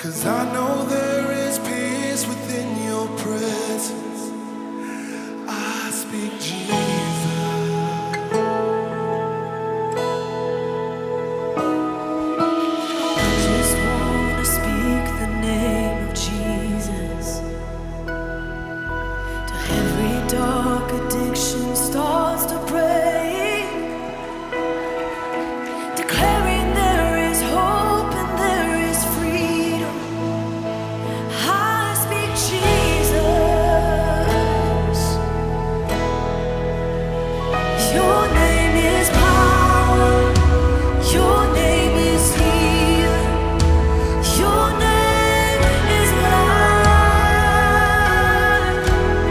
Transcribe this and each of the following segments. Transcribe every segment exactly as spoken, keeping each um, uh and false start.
'Cause I know there is peace within your presence. I speak Jesus. I just wanna speak the name of Jesus till every dark addiction starts to break, declaring there is hope and there is freedom. I speak Jesus. Your name is power. Your name is healing. Your name is life.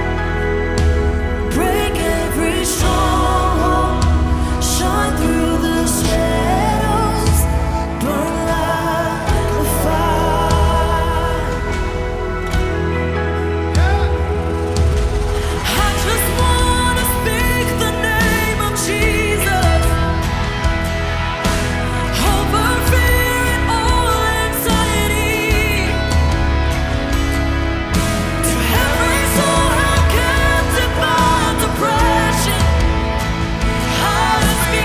Break every stronghold. Shine through the shadows. Burn like a fire. I just wanna speak the name of Jesus over fear and all anxiety. To every soul held captive by depression, I speak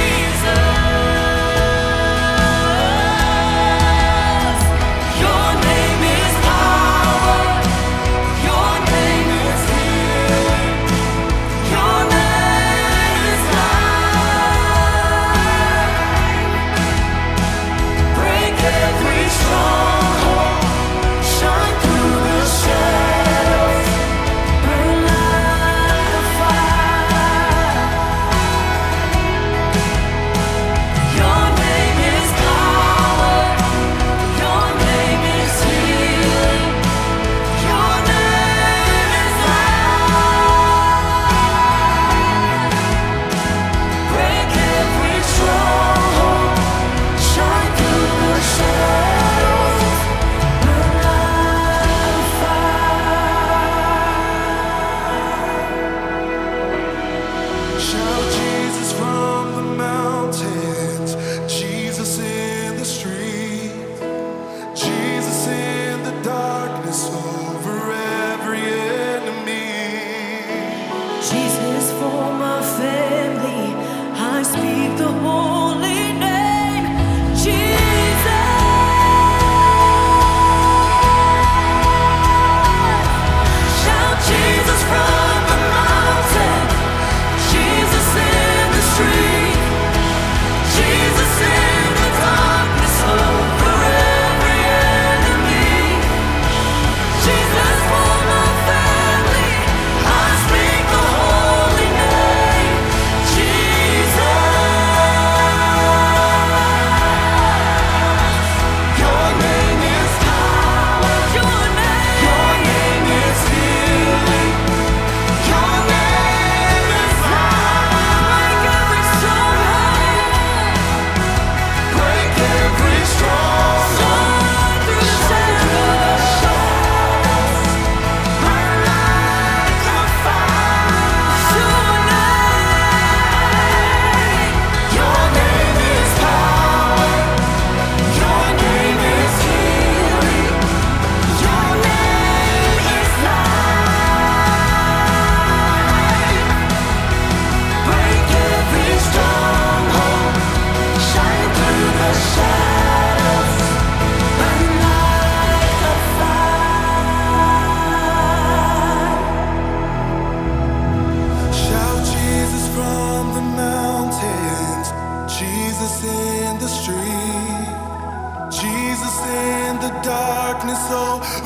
Jesus. Your name is power. Your name is healing. Your name is life. Break every stronghold. Shine through the shadows. Burn like a fire. Your name is power. Your name is healing. Your name is life. Break every stronghold. Shine through the shadows. Burn like a fire. Shout Jesus from the mountains, Jesus in the street, Jesus in the darkness over every enemy. Jesus for my family, I speak the holy name, Jesus. Shout Jesus from the mountain, Jesus in the street, Jesus in the darkness over every enemy. Jesus for my family, I speak the holy name, Jesus. Your name is power. Your name, Your name is healing. Your name is life. break every stronghold. Break every stronghold. Shine through the shadows. Burn like a fire. Your name, Your name is power. Your name is healing. Your name is life. Break every stronghold. Shine through the shadows. Burn like a fire. Shout Jesus from the mountains, Jesus in the street, Jesus in the darkness